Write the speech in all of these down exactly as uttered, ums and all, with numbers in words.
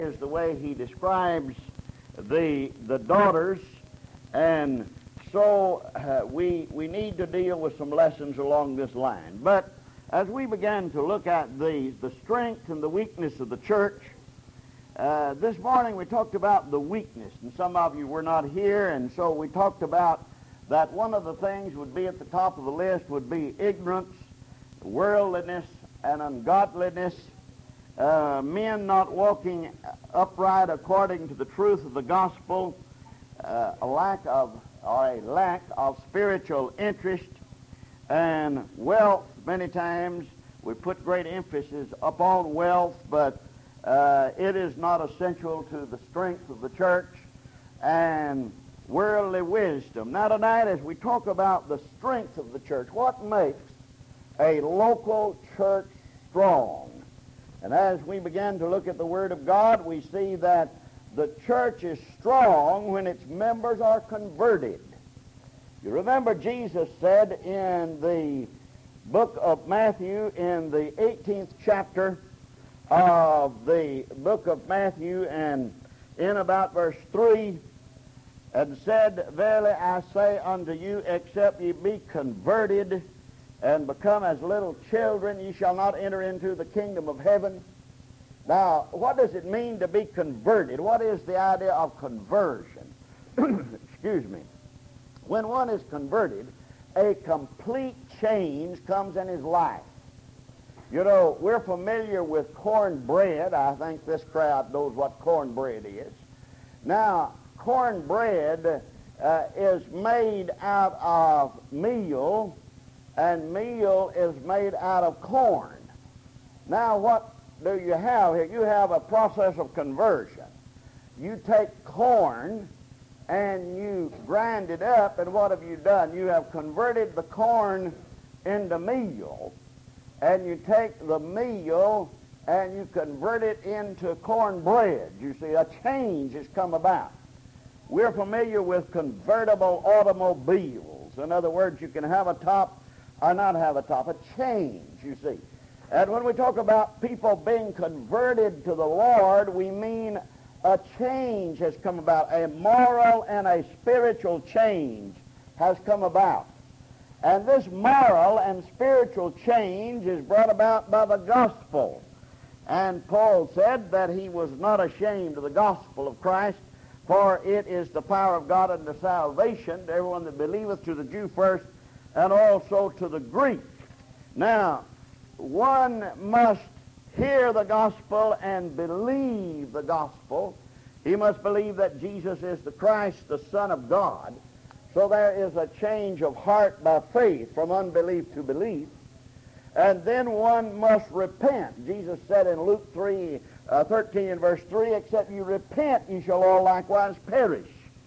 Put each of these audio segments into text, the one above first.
is the way he describes the the daughters, and so uh, we we need to deal with some lessons along this line. But as we began to look at the the strength and the weakness of the church, uh, this morning we talked about the weakness, and some of you were not here, and so we talked about that one of the things would be at the top of the list would be ignorance, worldliness, and ungodliness. Uh, men not walking upright according to the truth of the gospel, uh, a lack of or a lack of spiritual interest, and wealth. Many times we put great emphasis upon wealth, but uh, it is not essential to the strength of the church, and worldly wisdom. Now tonight, as we talk about the strength of the church, what makes a local church strong? And as we begin to look at the Word of God, we see that the church is strong when its members are converted. You remember Jesus said in the book of Matthew, in the eighteenth chapter of the book of Matthew, and in about verse three, and said, "Verily I say unto you, except ye be converted and become as little children, ye shall not enter into the kingdom of heaven." Now, what does it mean to be converted? What is the idea of conversion? Excuse me. When one is converted, a complete change comes in his life. You know, we're familiar with cornbread. I think this crowd knows what cornbread is. Now, cornbread uh, is made out of meal, and meal is made out of corn. Now, what do you have here? You have a process of conversion. You take corn and you grind it up, and what have you done? You have converted the corn into meal, and you take the meal and you convert it into cornbread. You see, a change has come about. We're familiar with convertible automobiles. In other words, you can have a top or not have a top, a change, you see. And when we talk about people being converted to the Lord, we mean a change has come about. A moral and a spiritual change has come about. And this moral and spiritual change is brought about by the gospel. And Paul said that he was not ashamed of the gospel of Christ, for it is the power of God unto salvation to everyone that believeth, to the Jew first, and also to the Greek. Now, one must hear the gospel and believe the gospel. He must believe that Jesus is the Christ, the Son of God. So there is a change of heart by faith from unbelief to belief. And then one must repent. Jesus said in Luke three, uh, thirteen and verse three, "Except you repent, ye shall all likewise perish."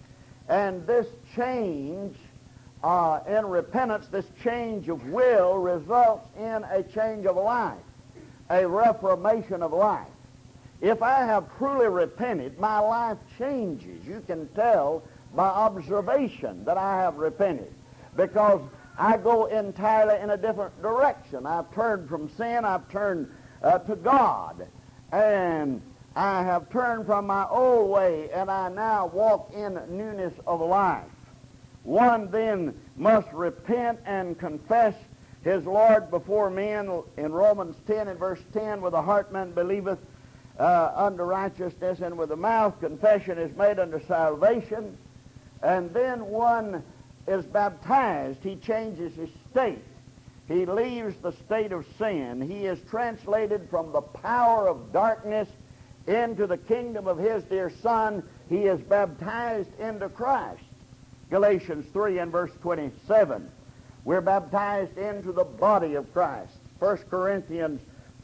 And this change Uh, in repentance, this change of will results in a change of life, a reformation of life. If I have truly repented, my life changes. You can tell by observation that I have repented, because I go entirely in a different direction. I've turned from sin, I've turned uh, to God, and I have turned from my old way, and I now walk in newness of life. One then must repent and confess his Lord before men. In Romans ten and verse ten, with the heart man believeth uh, unto righteousness, and with the mouth confession is made unto salvation. And then one is baptized. He changes his state. He leaves the state of sin. He is translated from the power of darkness into the kingdom of his dear Son. He is baptized into Christ. Galatians three and verse twenty-seven. We're baptized into the body of Christ. First Corinthians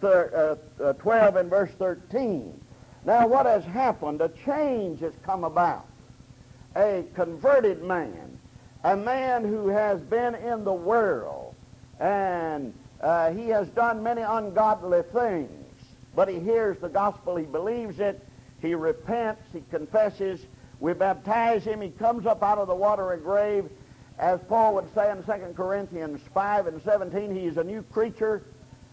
twelve and verse thirteen. Now what has happened? A change has come about. A converted man, a man who has been in the world, and uh, he has done many ungodly things, but he hears the gospel, he believes it, he repents, he confesses. We baptize him. He comes up out of the watery grave. As Paul would say in Second Corinthians five and seventeen, he is a new creature.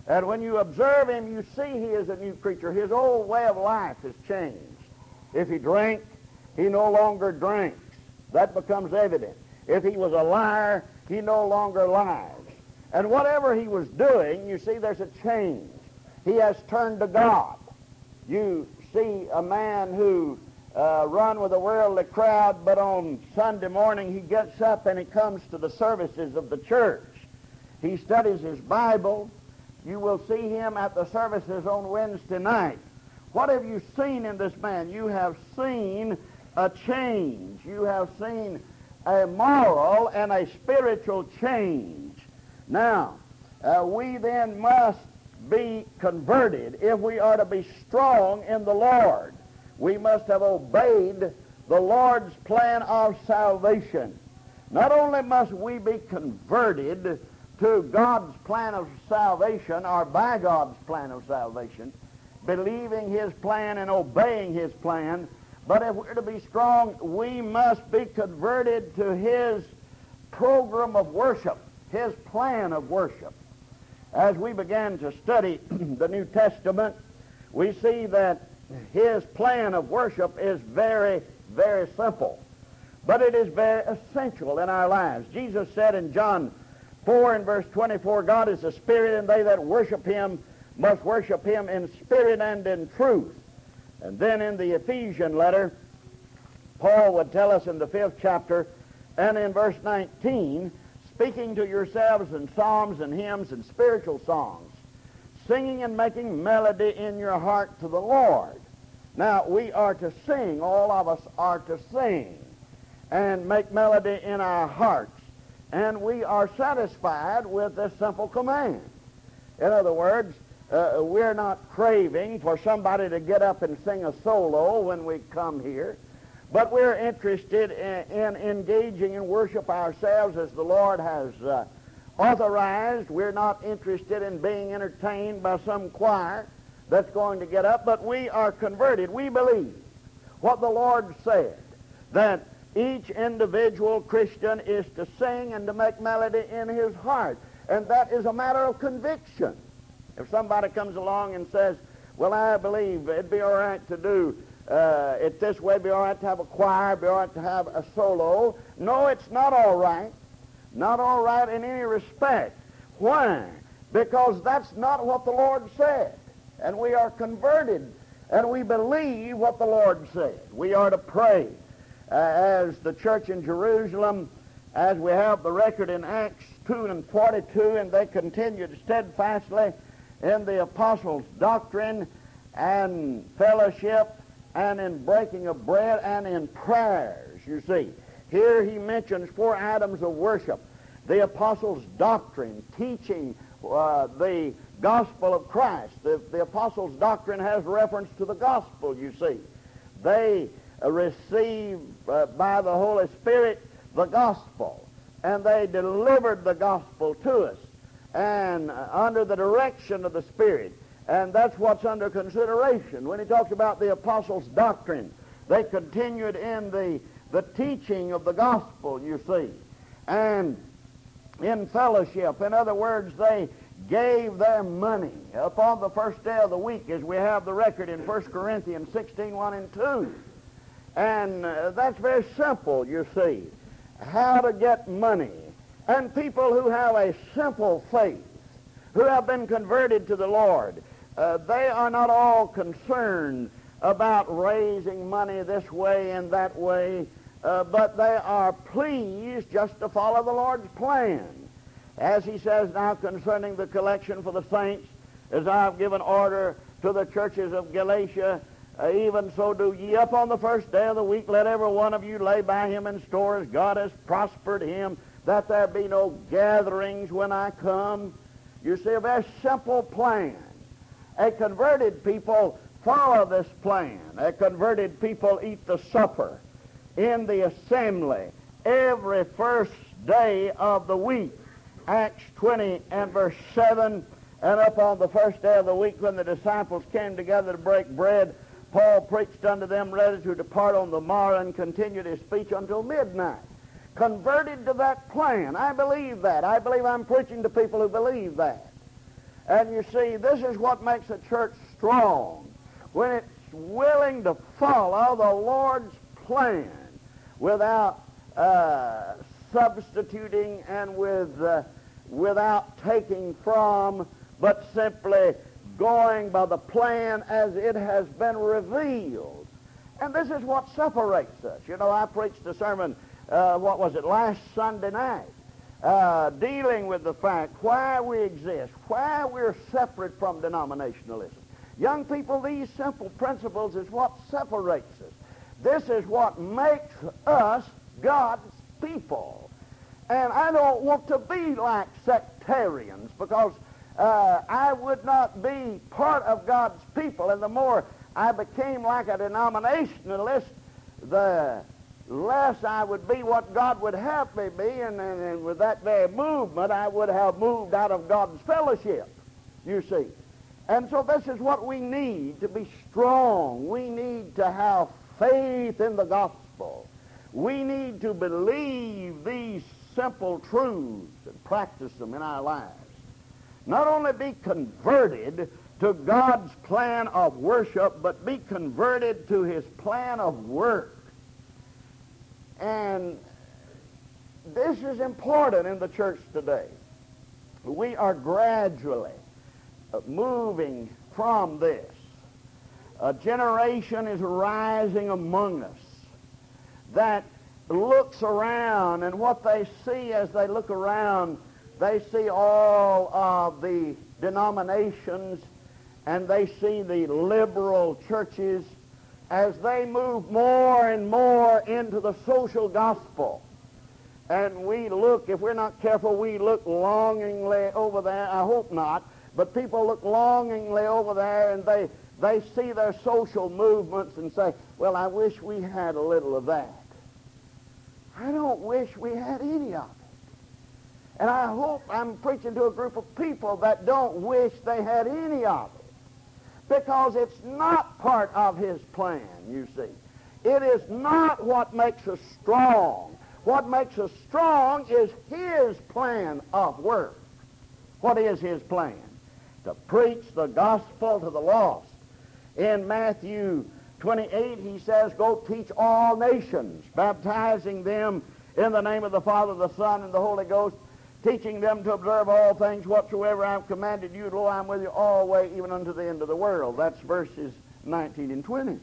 And when you observe him, you see he is a new creature. His old way of life has changed. If he drank, he no longer drinks. That becomes evident. If he was a liar, he no longer lies. And whatever he was doing, you see there's a change. He has turned to God. You see a man who uh, run with a worldly crowd, but on Sunday morning he gets up and he comes to the services of the church. He studies his Bible. You will see him at the services on Wednesday night. What have you seen in this man? You have seen a change. You have seen a moral and a spiritual change. Now, uh, we then must be converted if we are to be strong in the Lord. We must have obeyed the Lord's plan of salvation. Not only must we be converted to God's plan of salvation, or by God's plan of salvation, believing his plan and obeying his plan, but if we're to be strong, we must be converted to his program of worship, his plan of worship. As we began to study the New Testament, we see that his plan of worship is very, very simple, but it is very essential in our lives. Jesus said in John four and verse twenty-four, God is a spirit, and they that worship him must worship him in spirit and in truth. And then in the Ephesian letter, Paul would tell us in the fifth chapter and in verse nineteen, speaking to yourselves in psalms and hymns and spiritual songs, singing and making melody in your heart to the Lord. Now, we are to sing. All of us are to sing and make melody in our hearts. And we are satisfied with this simple command. In other words, uh, we're not craving for somebody to get up and sing a solo when we come here, but we're interested in, in engaging in worship ourselves as the Lord has uh, authorized. We're not interested in being entertained by some choir that's going to get up, but we are converted. We believe what the Lord said, that each individual Christian is to sing and to make melody in his heart, and that is a matter of conviction. If somebody comes along and says, well, I believe it'd be all right to do uh, it this way, it'd be all right to have a choir, it'd be all right to have a solo. No, it's not all right. Not all right in any respect. Why? Because that's not what the Lord said. And we are converted, and we believe what the Lord said. We are to pray uh, as the church in Jerusalem, as we have the record in Acts two and forty-two, and they continued steadfastly in the apostles' doctrine and fellowship and in breaking of bread and in prayers, you see. Here he mentions four items of worship. The apostles' doctrine, teaching uh, the gospel of Christ. The, the apostles' doctrine has reference to the gospel, you see. They uh, receive uh, by the Holy Spirit the gospel, and they delivered the gospel to us, and uh, under the direction of the Spirit. And that's what's under consideration. When he talks about the apostles' doctrine, they continued in the, the teaching of the gospel, you see. And in fellowship, in other words, they gave their money upon the first day of the week, as we have the record in First Corinthians sixteen, one and two. And uh, that's very simple, you see, how to get money. And people who have a simple faith, who have been converted to the Lord, uh, they are not all concerned about raising money this way and that way, uh, but they are pleased just to follow the Lord's plan. As he says now concerning the collection for the saints, as I have given order to the churches of Galatia, uh, even so do ye upon the first day of the week, let every one of you lay by him in store as God has prospered him, that there be no gatherings when I come. You see, a very simple plan. A converted people follow this plan. A converted people eat the supper in the assembly every first day of the week. Acts twenty and verse seven, and up on the first day of the week when the disciples came together to break bread, Paul preached unto them ready to depart on the morrow and continued his speech until midnight. Converted to that plan. I believe that. I believe I'm preaching to people who believe that. And you see, this is what makes a church strong, when it's willing to follow the Lord's plan without uh, substituting and with uh, without taking from, but simply going by the plan as it has been revealed. And this is what separates us. You know, I preached a sermon, uh, what was it, last Sunday night, uh, dealing with the fact why we exist, why we're separate from denominationalism. Young people, these simple principles is what separates us. This is what makes us God's people. And I don't want to be like sectarians, because uh, I would not be part of God's people. And the more I became like a denominationalist, the less I would be what God would have me be, and, and, and with that very movement, I would have moved out of God's fellowship, you see. And so this is what we need to be strong. We need to have faith in the gospel. We need to believe these simple truths and practice them in our lives. Not only be converted to God's plan of worship, but be converted to his plan of work. And this is important in the church today. We are gradually moving from this. A generation is rising among us that looks around, and what they see as they look around, they see all of the denominations, and they see the liberal churches as they move more and more into the social gospel. And we look, if we're not careful, we look longingly over there. I hope not, but people look longingly over there, and they, they see their social movements and say, well, I wish we had a little of that. I don't wish we had any of it. And I hope I'm preaching to a group of people that don't wish they had any of it, because it's not part of his plan, you see. It is not what makes us strong. What makes us strong is his plan of work. What is his plan? To preach the gospel to the lost. In Matthew twenty-eight, he says, go teach all nations, baptizing them in the name of the Father, the Son, and the Holy Ghost, teaching them to observe all things whatsoever I have commanded you. Lo, I am with you always, even unto the end of the world. That's verses nineteen and twenty.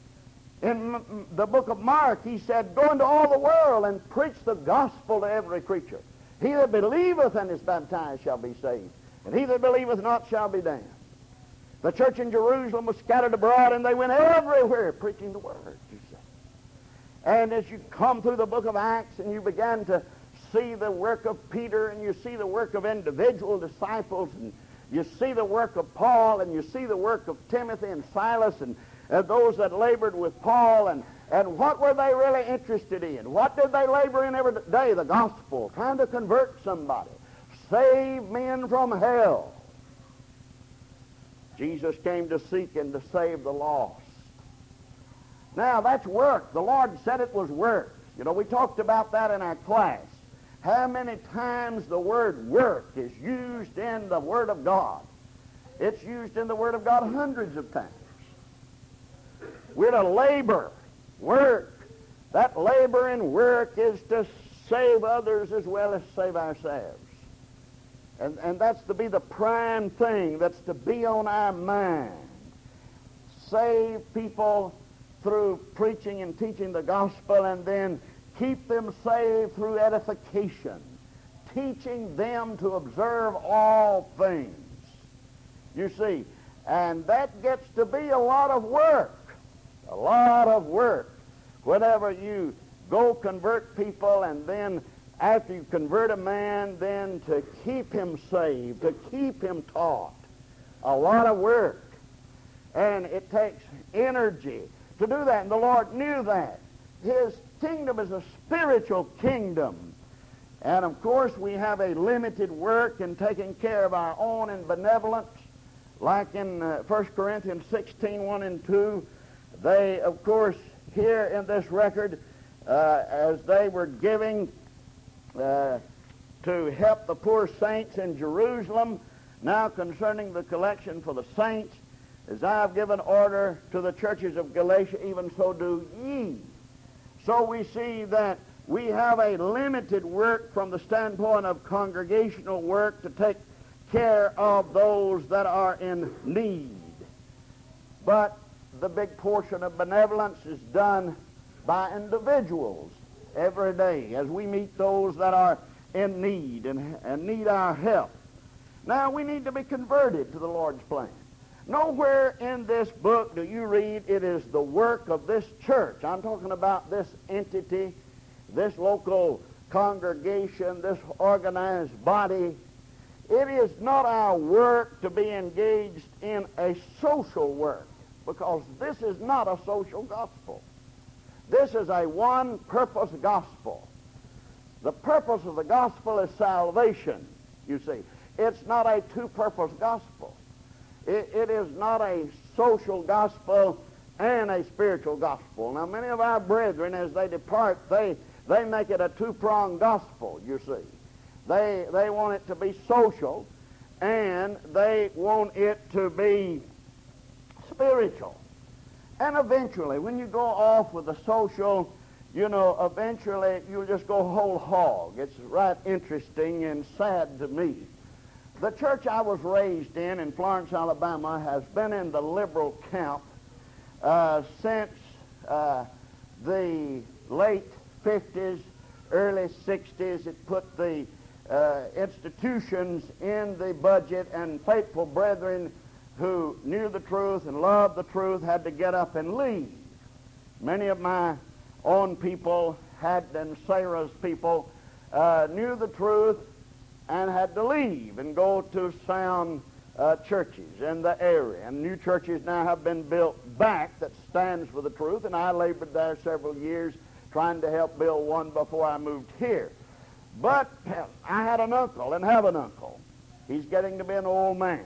In the book of Mark, he said, go into all the world and preach the gospel to every creature. He that believeth and is baptized shall be saved, and he that believeth not shall be damned. The church in Jerusalem was scattered abroad, and they went everywhere preaching the word, you see. And as you come through the book of Acts and you began to see the work of Peter, and you see the work of individual disciples, and you see the work of Paul, and you see the work of Timothy and Silas, and, and those that labored with Paul, and, and what were they really interested in? What did they labor in every day? The gospel, trying to convert somebody, save men from hell. Jesus came to seek and to save the lost. Now, that's work. The Lord said it was work. You know, we talked about that in our class. How many times the word work is used in the Word of God? It's used in the Word of God hundreds of times. We're to labor, work. That labor and work is to save others as well as save ourselves. And, and that's to be the prime thing. That's to be on our mind. Save people through preaching and teaching the gospel, and then keep them saved through edification, teaching them to observe all things. You see, and that gets to be a lot of work, a lot of work. Whenever you go convert people, and then after you convert a man, then to keep him saved, to keep him taught, a lot of work. And it takes energy to do that, and the Lord knew that. His kingdom is a spiritual kingdom. And of course we have a limited work in taking care of our own in benevolence. Like in uh, First Corinthians sixteen, one and two, they, of course, here in this record, uh, as they were giving uh, to help the poor saints in Jerusalem, Now concerning the collection for the saints, as I have given order to the churches of Galatia, even so do ye. So we see that we have a limited work from the standpoint of congregational work to take care of those that are in need. But the big portion of benevolence is done by individuals every day as we meet those that are in need and, and need our help. Now, we need to be converted to the Lord's plan. Nowhere in this book do you read it is the work of this church. I'm talking about this entity, this local congregation, this organized body. It is not our work to be engaged in a social work, because this is not a social gospel. This is a one-purpose gospel. The purpose of the gospel is salvation, you see. It's not a two-purpose gospel. It, it is not a social gospel and a spiritual gospel. Now, many of our brethren, as they depart, they, they make it a two-pronged gospel, you see. They, they want it to be social, and they want it to be spiritual. And eventually, when you go off with the social, you know, eventually you'll just go whole hog. It's right interesting and sad to me. The church I was raised in, in Florence, Alabama, has been in the liberal camp uh, since uh, the late fifties, early sixties. It put the uh, institutions in the budget, and faithful brethren who knew the truth and loved the truth had to get up and leave. Many of my own people had, and Sarah's people, uh, knew the truth and had to leave and go to sound uh, churches in the area. And new churches now have been built back that stands for the truth, and I labored there several years trying to help build one before I moved here. But I had an uncle and have an uncle. He's getting to be an old man.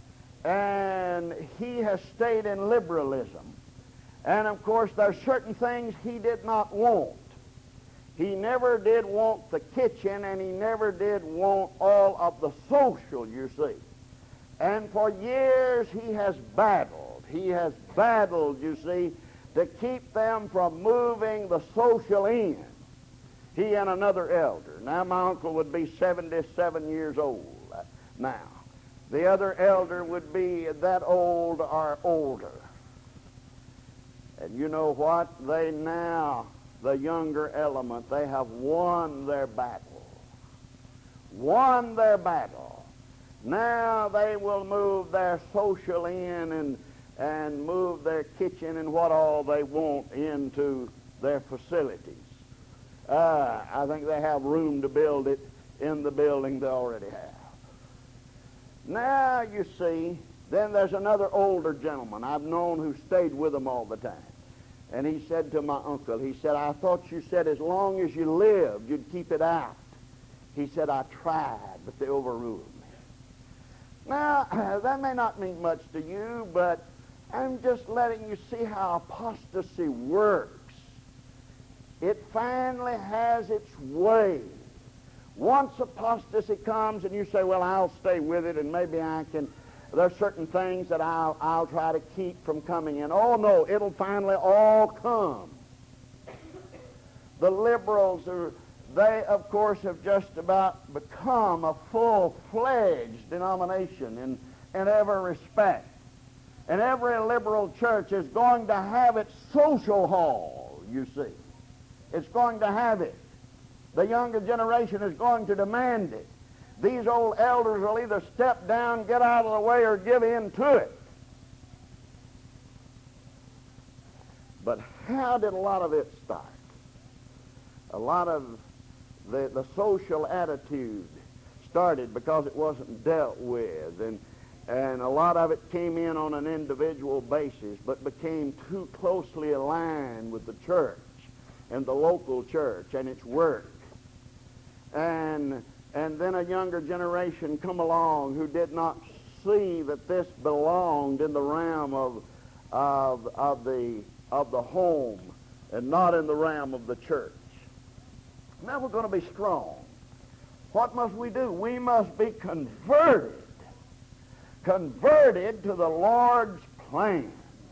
And he has stayed in liberalism. And of course, there's certain things he did not want. He never did want the kitchen, and he never did want all of the social, you see. And for years he has battled. He has battled, you see, to keep them from moving the social in. He and another elder. Now my uncle would be seventy-seven years old now. The other elder would be that old or older. And you know what? They now, the younger element, they have won their battle. Won their battle. Now they will move their social in and, and move their kitchen and what all they want into their facilities. Uh, I think they have room to build it in the building they already have. Now, you see, then there's another older gentleman I've known who stayed with them all the time. And he said to my uncle, he said, I thought you said as long as you lived, you'd keep it out. He said, I tried, but they overruled me. Now, that may not mean much to you, but I'm just letting you see how apostasy works. It finally has its way. Once apostasy comes and you say, well, I'll stay with it and maybe I can, there's certain things that I'll, I'll try to keep from coming in. Oh, no, it'll finally all come. The liberals, are, they, of course, have just about become a full-fledged denomination in, in every respect. And every liberal church is going to have its social hall, you see. It's going to have it. The younger generation is going to demand it. These old elders will either step down, get out of the way, or give in to it. But how did a lot of it start? A lot of the, the social attitude started because it wasn't dealt with, and, and a lot of it came in on an individual basis, but became too closely aligned with the church and the local church and its work. And, and then a younger generation come along who did not see that this belonged in the realm of, of, of, the, of the home and not in the realm of the church. Now we're going to be strong. What must we do? We must be converted converted to the Lord's plan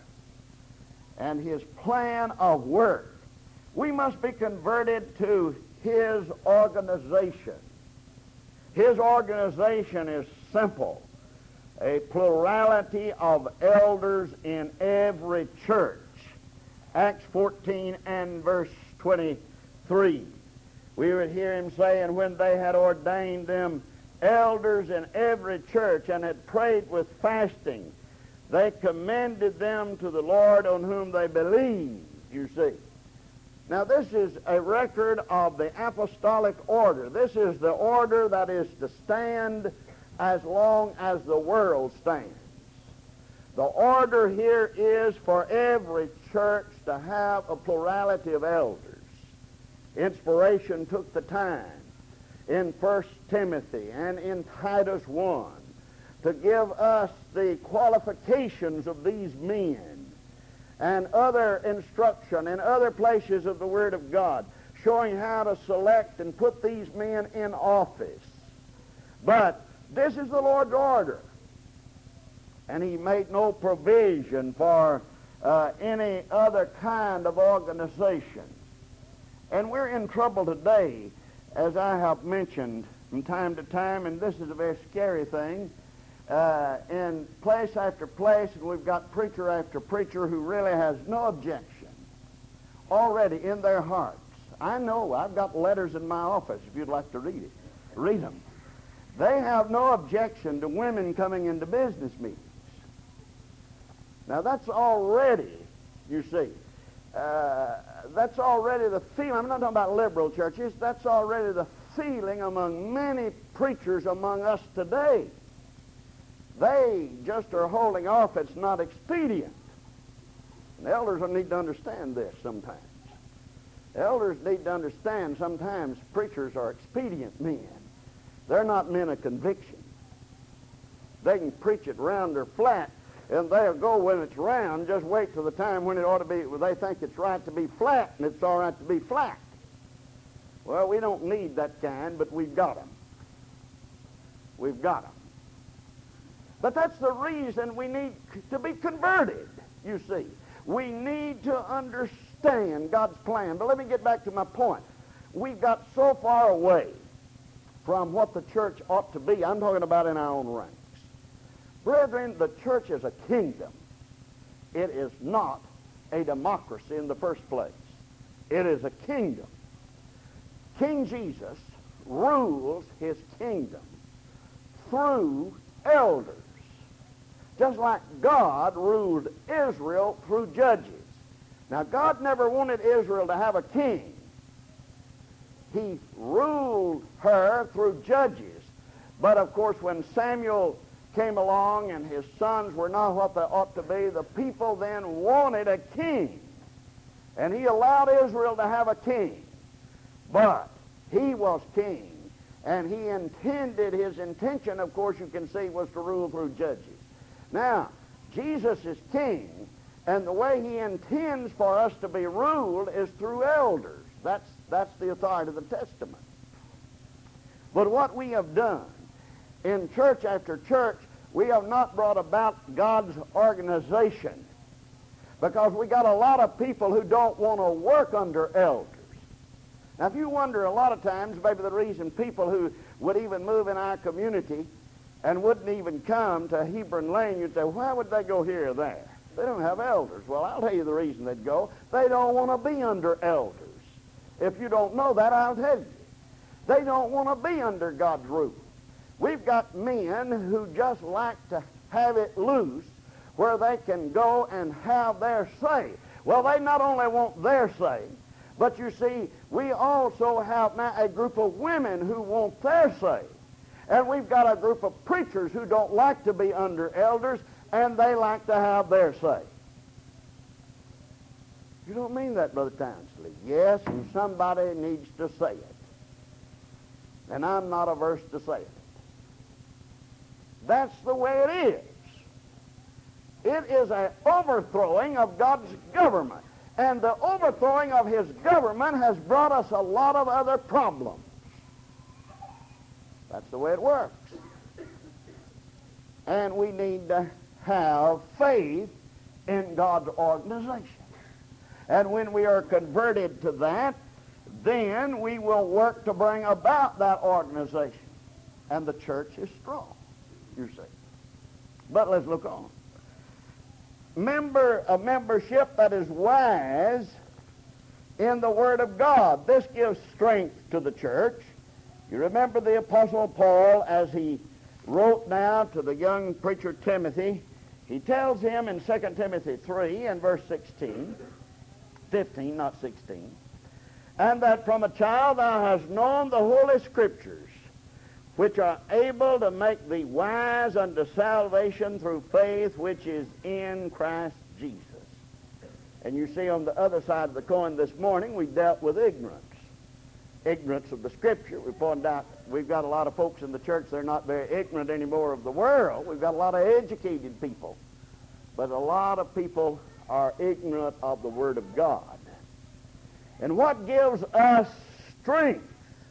and His plan of work. We must be converted to His organization. His organization is simple. A plurality of elders in every church. Acts fourteen and verse twenty-three. We would hear him say, and when they had ordained them elders in every church and had prayed with fasting, they commended them to the Lord on whom they believed, you see. Now this is a record of the apostolic order. This is the order that is to stand as long as the world stands. The order here is for every church to have a plurality of elders. Inspiration took the time in First Timothy and in Titus one to give us the qualifications of these men and other instruction in other places of the Word of God, showing how to select and put these men in office. But this is the Lord's order, and He made no provision for uh, any other kind of organization. And we're in trouble today, as I have mentioned from time to time, and this is a very scary thing, uh, in place after place, and we've got preacher after preacher who really has no objection already in their hearts. I know, I've got letters in my office if you'd like to read it. Read them. They have no objection to women coming into business meetings. Now that's already, you see, uh, that's already the feeling. I'm not talking about liberal churches. That's already the feeling among many preachers among us today. They just are holding off. It's not expedient. And elders need to understand this sometimes. Elders need to understand sometimes preachers are expedient men. They're not men of conviction. They can preach it round or flat, and they'll go when it's round. Just wait till the time when it ought to be, when they think it's right to be flat, and it's all right to be flat. Well, we don't need that kind, but we've got them. We've got them. But that's the reason we need to be converted, you see. We need to understand God's plan. But let me get back to my point. We've got so far away from what the church ought to be. I'm talking about in our own ranks. Brethren, the church is a kingdom. It is not a democracy in the first place. It is a kingdom. King Jesus rules his kingdom through elders, just like God ruled Israel through judges. Now, God never wanted Israel to have a king. He ruled her through judges. But, of course, when Samuel came along and his sons were not what they ought to be, the people then wanted a king. And he allowed Israel to have a king. But he was king. And he intended, his intention, of course, you can see, was to rule through judges. Now, Jesus is king, and the way he intends for us to be ruled is through elders. That's, that's the authority of the Testament. But what we have done in church after church, we have not brought about God's organization, because we got a lot of people who don't want to work under elders. Now, if you wonder a lot of times, maybe the reason people who would even move in our community and wouldn't even come to Hebron Lane, you'd say, why would they go here or there? They don't have elders. Well, I'll tell you the reason they'd go. They don't want to be under elders. If you don't know that, I'll tell you. They don't want to be under God's rule. We've got men who just like to have it loose where they can go and have their say. Well, they not only want their say, but you see, we also have now a group of women who want their say. And we've got a group of preachers who don't like to be under elders, and they like to have their say. You don't mean that, Brother Townsley. Yes, and somebody needs to say it. And I'm not averse to say it. That's the way it is. It is an overthrowing of God's government. And the overthrowing of his government has brought us a lot of other problems. That's the way it works. and we need to have faith in God's organization. And when we are converted to that, then we will work to bring about that organization. And the church is strong, you see. But let's look on. Member, a membership that is wise in the Word of God. This gives strength to the church. You remember the Apostle Paul, as he wrote now to the young preacher Timothy, he tells him in Second Timothy three and verse sixteen, fifteen, not sixteen, and that from a child thou hast known the Holy Scriptures, which are able to make thee wise unto salvation through faith which is in Christ Jesus. And you see on the other side of the coin this morning, we dealt with ignorance. Ignorance of the Scripture. We pointed out we've got a lot of folks in the church, they're not very ignorant anymore of the world. We've got a lot of educated people. But a lot of people are ignorant of the Word of God. And what gives us strength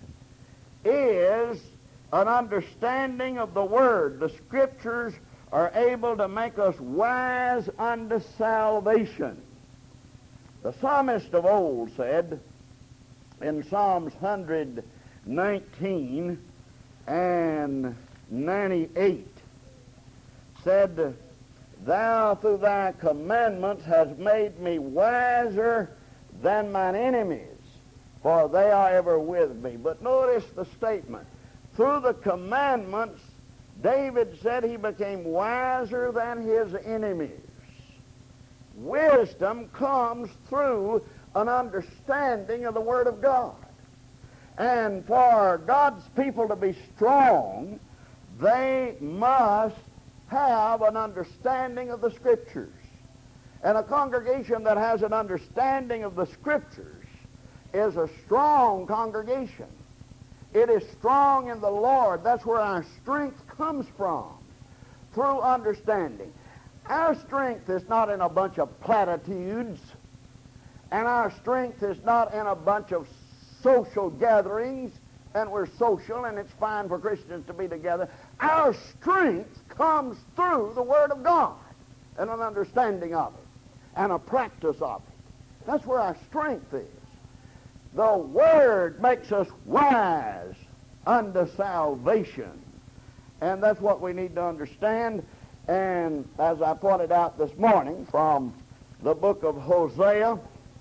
is an understanding of the Word. The Scriptures are able to make us wise unto salvation. The psalmist of old said in Psalms one nineteen and ninety-eight, said, Thou through thy commandments hast made me wiser than mine enemies, for they are ever with me. But notice the statement. Through the commandments, David said he became wiser than his enemies. Wisdom comes through an understanding of the Word of God. And for God's people to be strong, they must have an understanding of the Scriptures. And a congregation that has an understanding of the Scriptures is a strong congregation. It is strong in the Lord. That's where our strength comes from, through understanding. Our strength is not in a bunch of platitudes, and our strength is not in a bunch of social gatherings, and we're social, and it's fine for Christians to be together. Our strength comes through the Word of God, and an understanding of it, and a practice of it. That's where our strength is. The Word makes us wise unto salvation. And that's what we need to understand. And as I pointed out this morning from the book of Hosea,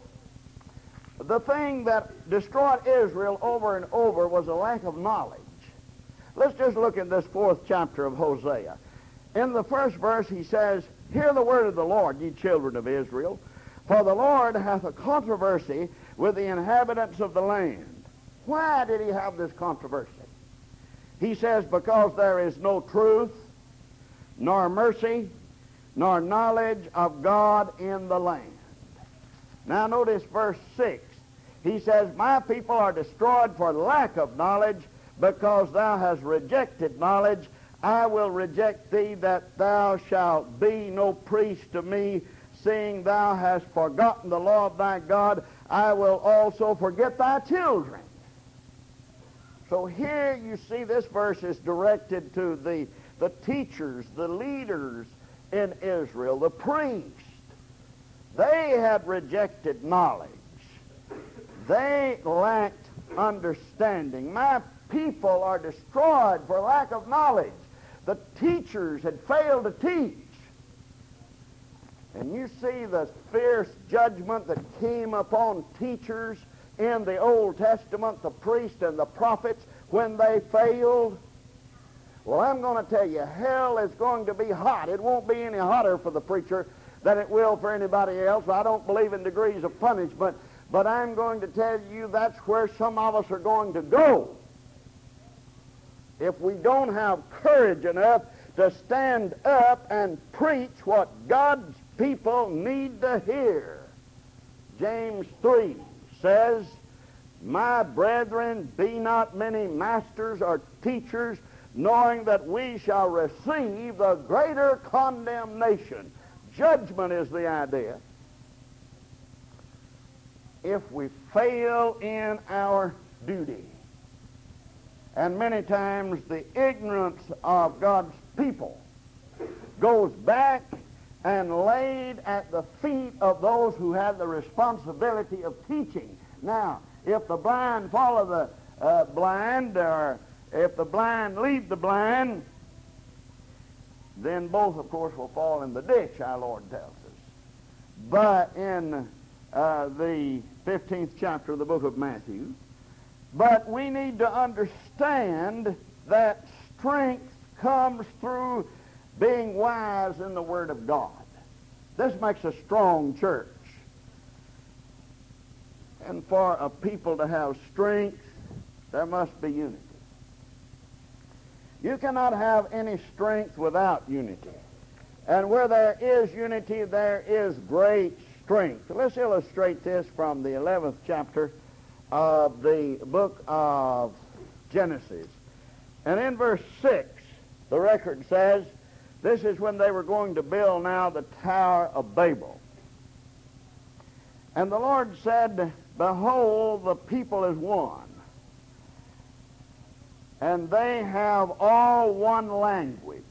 the thing that destroyed Israel over and over was a lack of knowledge. Let's just look at this fourth chapter of Hosea. In the first verse he says, Hear the word of the Lord, ye children of Israel, for the Lord hath a controversy with the inhabitants of the land. Why did he have this controversy? He says, because there is no truth, nor mercy, nor knowledge of God in the land. Now notice verse six. He says, My people are destroyed for lack of knowledge, because thou hast rejected knowledge. I will reject thee, that thou shalt be no priest to me, seeing thou hast forgotten the law of thy God. I will also forget thy children. So here you see this verse is directed to the, the teachers, the leaders in Israel, the priests. They had rejected knowledge. They lacked understanding. My people are destroyed for lack of knowledge. The teachers had failed to teach. And you see the fierce judgment that came upon teachers in the Old Testament, the priests and the prophets, when they failed. Well, I'm going to tell you, hell is going to be hot. It won't be any hotter for the preacher than it will for anybody else. I don't believe in degrees of punishment, but I'm going to tell you that's where some of us are going to go if we don't have courage enough to stand up and preach what God's people need to hear. James three says, My brethren, be not many masters or teachers, knowing that we shall receive the greater condemnation. Judgment is the idea. If we fail in our duty. And many times the ignorance of God's people goes back and laid at the feet of those who have the responsibility of teaching. Now, if the blind follow the uh, blind, or if the blind lead the blind, then both, of course, will fall in the ditch, our Lord tells us. But in uh, the fifteenth chapter of the book of Matthew, but we need to understand that strength comes through being wise in the Word of God. This makes a strong church. And for a people to have strength, there must be unity. You cannot have any strength without unity. And where there is unity, there is great strength. Let's illustrate this from the eleventh chapter of the book of Genesis. And in verse six, the record says, this is when they were going to build now the Tower of Babel. And the Lord said, behold, the people is one, and they have all one language.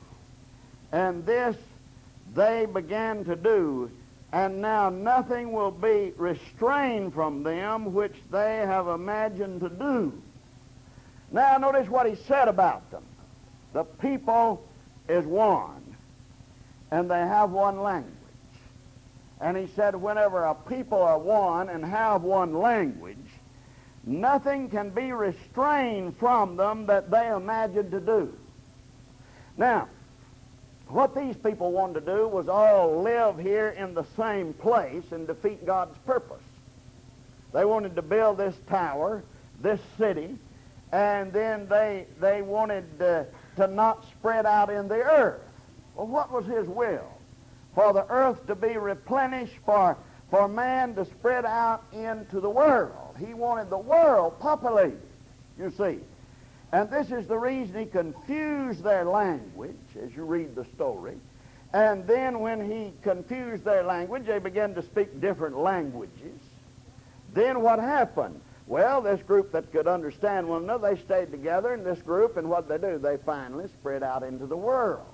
And this they began to do, and now nothing will be restrained from them which they have imagined to do. Now notice what he said about them. The people is one, and they have one language. And he said whenever a people are one and have one language, nothing can be restrained from them that they imagine to do. Now, what these people wanted to do was all live here in the same place and defeat God's purpose. They wanted to build this tower, this city, and then they, they wanted uh, to not spread out in the earth. Well, what was his will? For the earth to be replenished, for, for man to spread out into the world. He wanted the world populated, you see. And this is the reason he confused their language, as you read the story. And then when he confused their language, they began to speak different languages. Then what happened? Well, this group that could understand one another, they stayed together in this group, and what they do? They finally spread out into the world.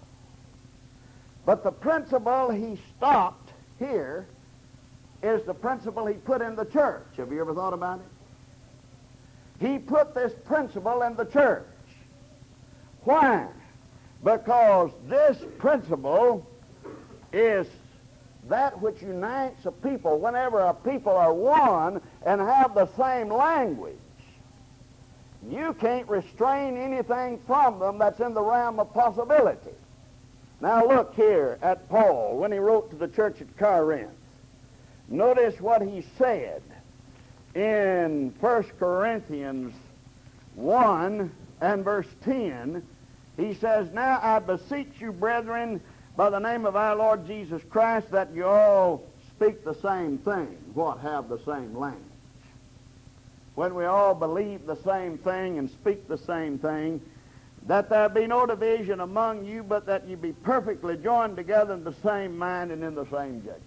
But the principle he stopped here is the principle he put in the church. Have you ever thought about it? He put this principle in the church. Why? Because this principle is that which unites a people. Whenever a people are one and have the same language, you can't restrain anything from them that's in the realm of possibility. Now look here at Paul when he wrote to the church at Corinth. Notice what he said in First Corinthians one and verse ten. He says, now I beseech you, brethren, by the name of our Lord Jesus Christ, that you all speak the same thing. What? Have the same language. When we all believe the same thing and speak the same thing, that there be no division among you, but that you be perfectly joined together in the same mind and in the same judgment.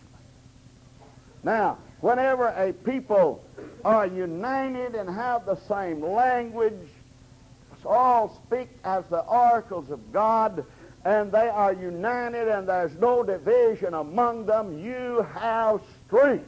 Now, whenever a people are united and have the same language, all speak as the oracles of God, and they are united and there's no division among them, you have strength.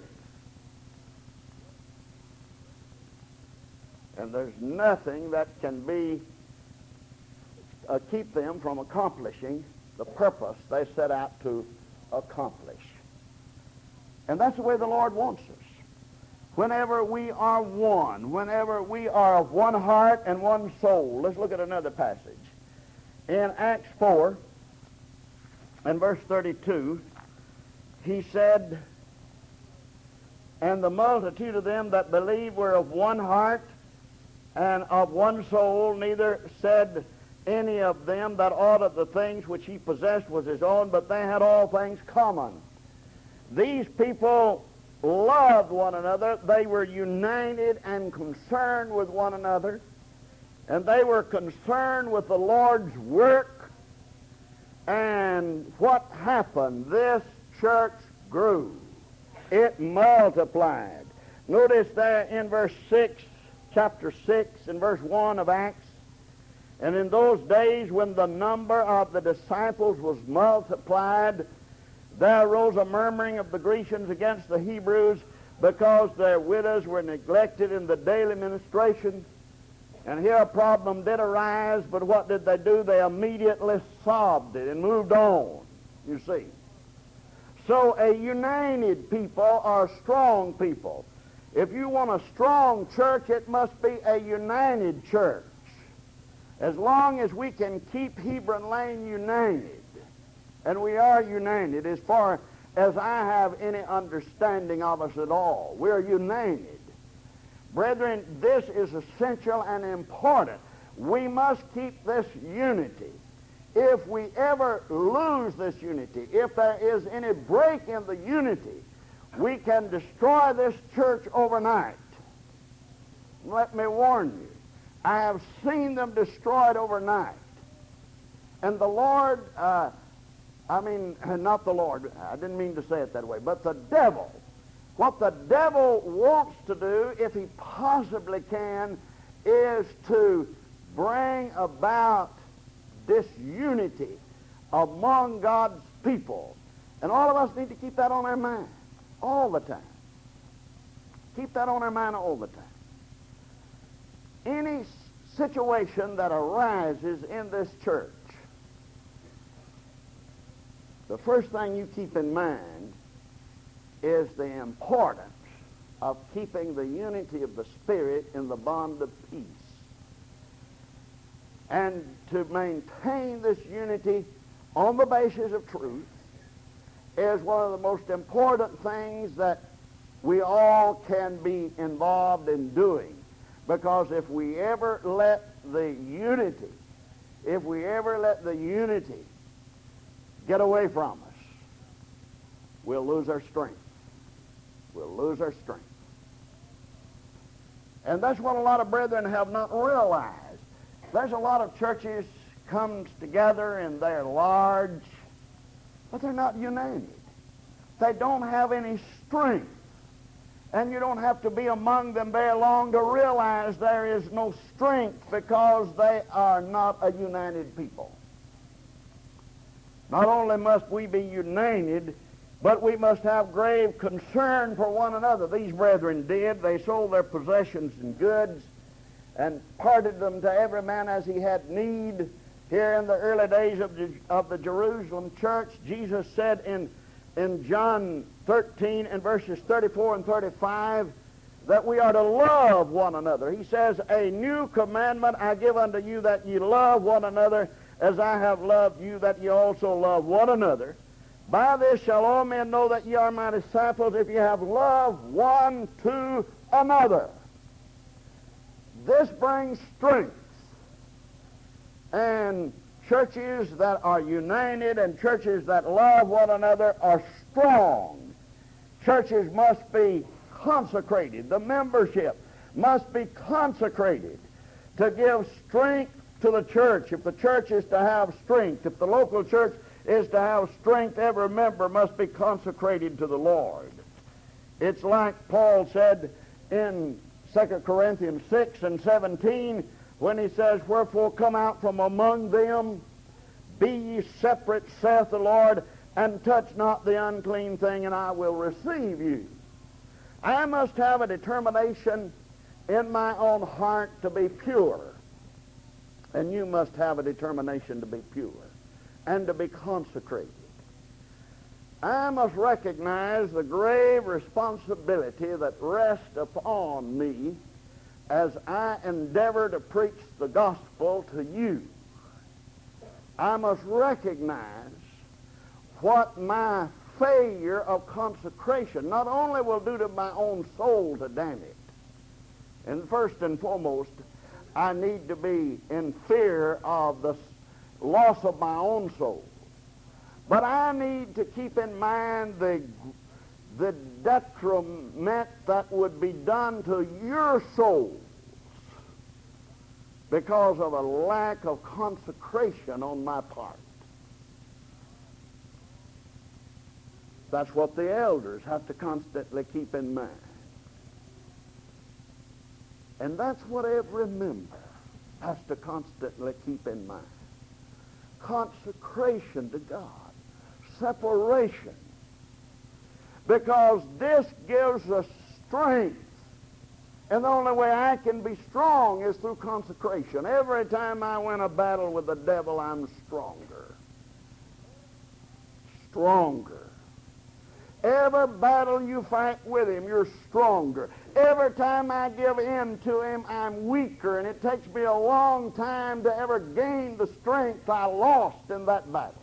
And there's nothing that can be uh, keep them from accomplishing the purpose they set out to accomplish. And that's the way the Lord wants us. Whenever we are one, whenever we are of one heart and one soul. Let's look at another passage. In Acts four and verse thirty-two, he said, and the multitude of them that believed were of one heart and of one soul, neither said any of them that aught of the things which he possessed was his own, but they had all things common. These people loved one another. They were united and concerned with one another. And they were concerned with the Lord's work. And what happened? This church grew. It multiplied. Notice there in verse six, chapter six, and verse one of Acts, And in those days when the number of the disciples was multiplied, there arose a murmuring of the Grecians against the Hebrews because their widows were neglected in the daily ministration. And here a problem did arise, but what did they do? They immediately solved it and moved on, you see. So a united people are strong people. If you want a strong church, it must be a united church. As long as we can keep Hebron Lane united, and we are united as far as I have any understanding of us at all, we're united. Brethren, this is essential and important. We must keep this unity. If we ever lose this unity, if there is any break in the unity, we can destroy this church overnight. Let me warn you, I have seen them destroyed overnight. And the Lord, uh, I mean, not the Lord, I didn't mean to say it that way, but the devil, what the devil wants to do, if he possibly can, is to bring about disunity among God's people. And all of us need to keep that on our mind all the time. Keep that on our mind all the time. Any situation that arises in this church, the first thing you keep in mind is the importance of keeping the unity of the Spirit in the bond of peace. And to maintain this unity on the basis of truth is one of the most important things that we all can be involved in doing. Because if we ever let the unity, if we ever let the unity get away from us, we'll lose our strength. We'll lose our strength. And that's what a lot of brethren have not realized. There's a lot of churches comes together and they're large, but they're not united. They don't have any strength. And you don't have to be among them very long to realize there is no strength because they are not a united people. Not only must we be united, but we must have grave concern for one another. These brethren did. They sold their possessions and goods and parted them to every man as he had need. Here in the early days of the, of the Jerusalem church, Jesus said in, in John thirteen and verses thirty-four and thirty-five that we are to love one another. He says, a new commandment I give unto you, that ye love one another as I have loved you, that ye also love one another. By this shall all men know that ye are my disciples, if ye have love one to another. This brings strength. And churches that are united and churches that love one another are strong. Churches must be consecrated. The membership must be consecrated to give strength to the church. If the church is to have strength, if the local church is to have strength, every member must be consecrated to the Lord. It's like Paul said in Second Corinthians six and seventeen when he says, wherefore come out from among them, be ye separate, saith the Lord, and touch not the unclean thing, and I will receive you. I must have a determination in my own heart to be pure. And you must have a determination to be pure and to be consecrated. I must recognize the grave responsibility that rests upon me as I endeavor to preach the gospel to you. I must recognize what my failure of consecration not only will do to my own soul to damn it. And first and foremost, I need to be in fear of the loss of my own soul. But I need to keep in mind the, the detriment that would be done to your souls because of a lack of consecration on my part. That's what the elders have to constantly keep in mind. And that's what every member has to constantly keep in mind. Consecration to God. Separation. Because this gives us strength. And the only way I can be strong is through consecration. Every time I win a battle with the devil, I'm stronger. Stronger. Every battle you fight with him, you're stronger. Every time I give in to him, I'm weaker, and it takes me a long time to ever gain the strength I lost in that battle.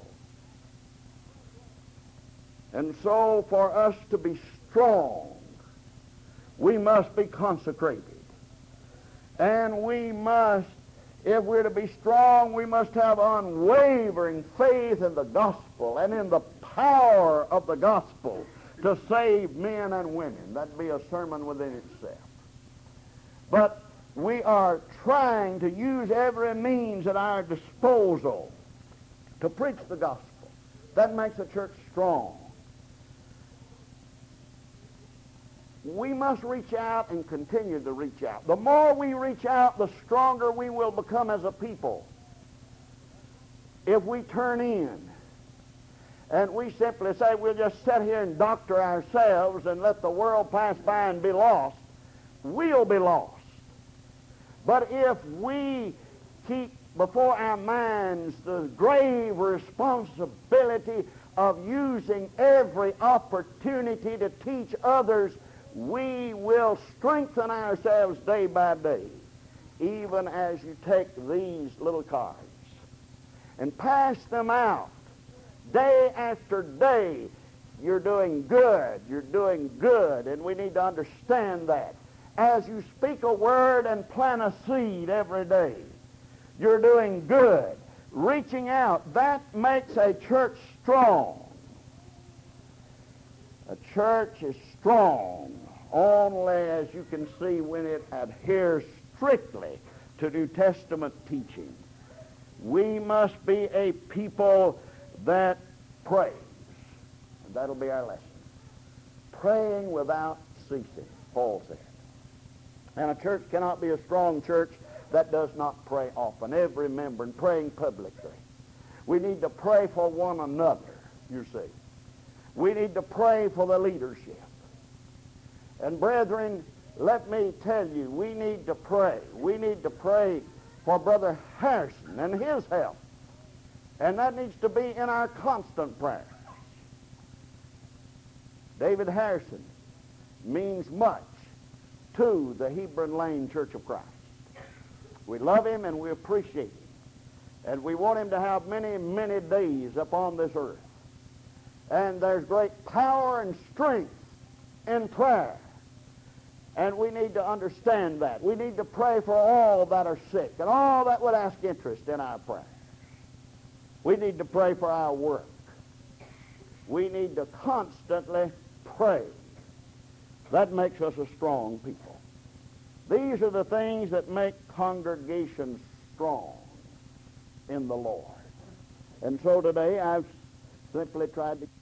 And so for us to be strong, we must be consecrated. And we must, if we're to be strong, we must have unwavering faith in the gospel and in the power of the gospel to save men and women. That'd be a sermon within itself. But we are trying to use every means at our disposal to preach the gospel. That makes a church strong. We must reach out and continue to reach out. The more we reach out, the stronger we will become as a people. If we turn in and we simply say we'll just sit here and doctor ourselves and let the world pass by and be lost, we'll be lost. But if we keep before our minds the grave responsibility of using every opportunity to teach others, we will strengthen ourselves day by day, even as you take these little cards and pass them out day after day. You're doing good. You're doing good, and we need to understand that. As you speak a word and plant a seed every day, you're doing good. Reaching out, that makes a church strong. A church is strong only, as you can see, when it adheres strictly to New Testament teaching. We must be a people that prays. And that'll be our lesson. Praying without ceasing, Paul said. And a church cannot be a strong church that does not pray often. Every member, and praying publicly. We need to pray for one another, you see. We need to pray for the leadership. And brethren, let me tell you, we need to pray. We need to pray for Brother Harrison and his health. And that needs to be in our constant prayer. David Harrison means much to the Hebron Lane Church of Christ. We love him and we appreciate him. And we want him to have many, many days upon this earth. And there's great power and strength in prayer. And we need to understand that. We need to pray for all that are sick and all that would ask interest in our prayers. We need to pray for our work. We need to constantly pray. That makes us a strong people. These are the things that make congregations strong in the Lord. And so today I've simply tried to